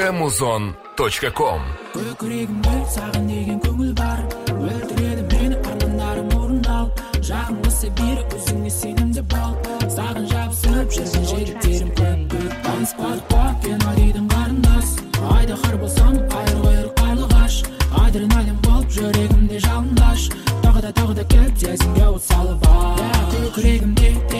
www.muzon.com. Көкірегімде саған деген көңіл бар, өлтіреді мені армандарым орындалып, жақынғысы бері өзіңе сенімді бол, саған жабысып жүрген жігіттерім көп. Таныспадық па кинодейдің қарындас, айдаһар болсам қайыр қарлығаш, адреналин болып жүрегімде жалындаш, тағы да кеп тезімге от салып ал. Көкірегімде